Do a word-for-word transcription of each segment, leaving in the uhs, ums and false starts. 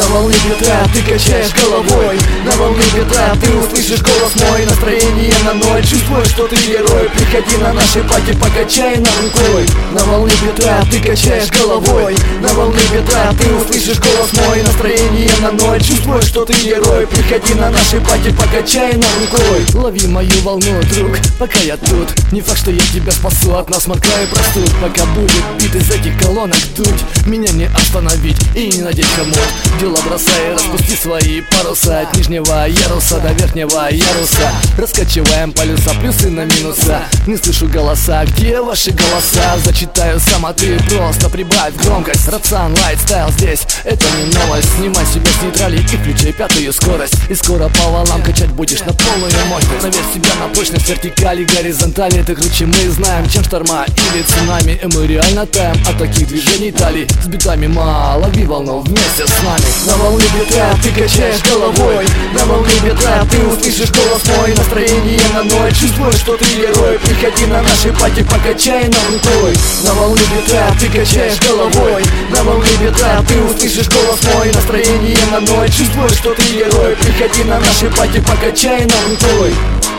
волне ветра ты качаешь головой, на волне ветра ты услышишь голос мой. Настроение на ноль, чувствуешь, что ты герой. Приходи на наши пати, покачай нам рукой. На волне ветра ты качаешь головой, на волне ветра ты услышишь голос мой. Настроение на ноль, чувствуешь, что ты герой. Приходи на наши пати, покачай нам рукой. Лови мою волну, друг, пока я тут. Не факт, что я тебя спасу от насморка и простуд. Пока будет бит из этих колонок дуть, меня не остановить и не надеть хомут. Дела бросай, распусти свои паруса. От нижнего яруса до верхнего яруса раскачиваем полюса, плюсы на минуса. Не слышу голоса, где ваши голоса? Зачитаю сам, а ты просто прибавь громкость. Рациан лайтстайл здесь, это не новость. Снимай себя с нейтрали и включай пятую скорость. И скоро по волнам качать будешь на полную мощность. Проверь себя на прочность вертикали, горизонтали. Ты круче, мы знаем, чем шторма или цунами. И мы реально таем от таких движений талии. С битами мало, лови волну вместе с нами. На волне ветра ты качаешь головой, на волне ветра ты услышишь голос мой. Настроение на ноль, чувствуешь, что ты герой. Приходи на наши пати, покачай нам рукой. На волне ветра ты качаешь головой, на волне ветра ты услышишь голос мой. Настроение на ноль, чувствуешь, что ты герой. Приходи на наши пати, покачай нам рукой.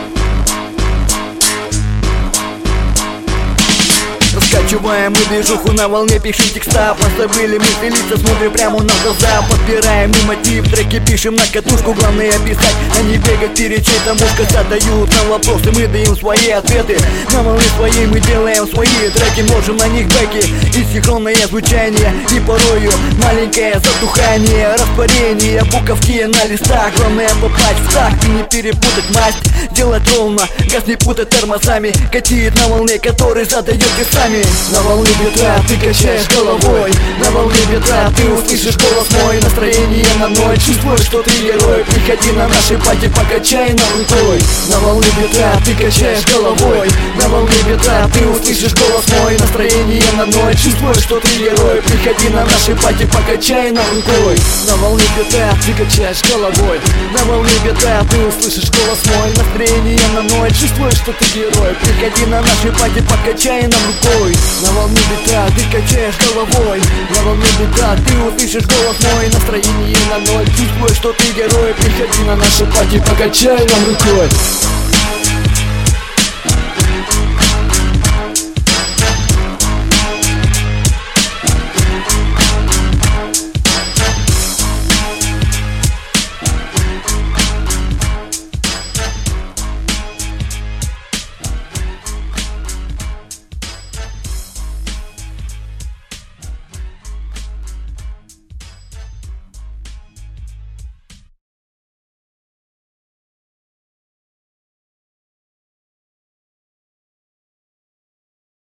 Раскачиваем мы движуху на волне, пишем текста. Позабыли мы лица, смотрим прямо на глаза. Подбираем мы мотив, треки пишем на катушку. Главное писать, а не бегать перед чьей-то мушкой. Задают нам вопросы, мы даем свои ответы. На волне своей мы делаем свои треки. Можем на них бэки и синхронное звучание. И порою маленькое затухание, растворение буковки на листах. Главное попасть в такт и не перепутать масть. Делать ровно, газ не путать тормозами. Катит на волне, который задаете сами. На волне ветра ты качаешь головой, на волне ветра ты услышишь голос мой. Настроение на ноль, чувствуешь, что ты герой. Приходи на наши пати, покачай нам рукой. На волне ветра ты качаешь головой, на волне ветра ты услышишь голос мой. Настроение на ноль, чувствуешь, что ты герой. Приходи на наши пати, покачай нам рукой. На волне ветра ты качаешь головой, на волне ветра ты услышишь голос мой. Настроение на ноль, чувствуешь, что ты герой. Приходи на наши пати, покачай нам рукой. На волне ветра ты качаешь головой, на волне ветра ты услышишь голос мой. Настроение на ноль, чувствуешь, что ты герой. Приходи на наши пати, покачай нам рукой.